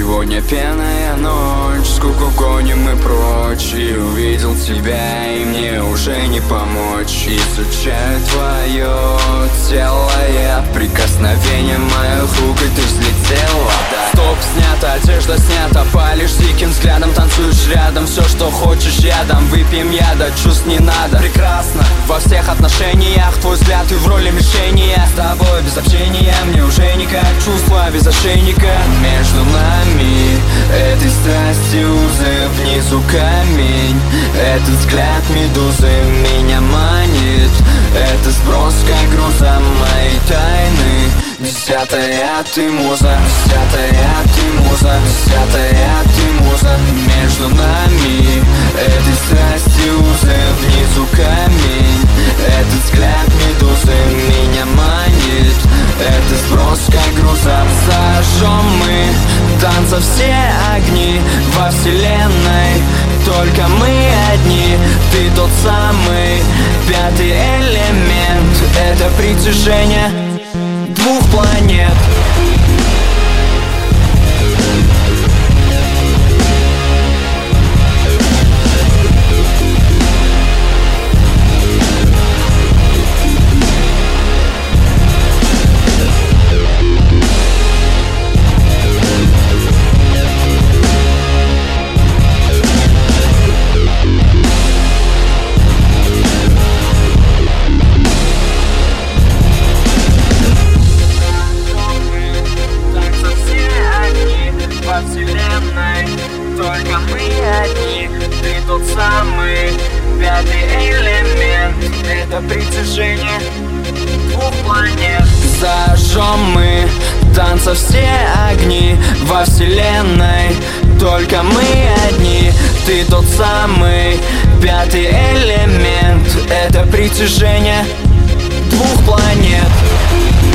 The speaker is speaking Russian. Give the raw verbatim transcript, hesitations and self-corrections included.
Сегодня пьяная ночь, скуку гоним мы прочь. И увидел тебя, и мне уже не помочь. Изучаю твое тело я, прикосновение моих рук, и ты взлетела, да. Стоп, снята, одежда снята, палишь диким взглядом, танцуешь рядом. Все, что хочешь, я дам, выпьем яда, чувств не надо. Прекрасно, во всех отношениях, твой взгляд и в роли мишени. Я с тобой без общения, мне уже никак, чувства без ошейника. Между нами этой страсти узы, внизу камень. Этот взгляд медузы меня манит. Это сброс как груза моей тайны. Десятая ты муза, десятая ты муза, десятая ты муза. Между нами этой страсти узы, внизу камень. Этот взгляд медузы меня манит. Это сброс как груза. Зажжем мы танца все огни во вселенной. Только мы одни, ты тот самый пятый элемент. Это притяжение двух планет. Только мы одни, ты тот самый пятый элемент. Это притяжение двух планет. Зажжем мы танца все огни во вселенной. Только мы одни, ты тот самый пятый элемент. Это притяжение двух планет.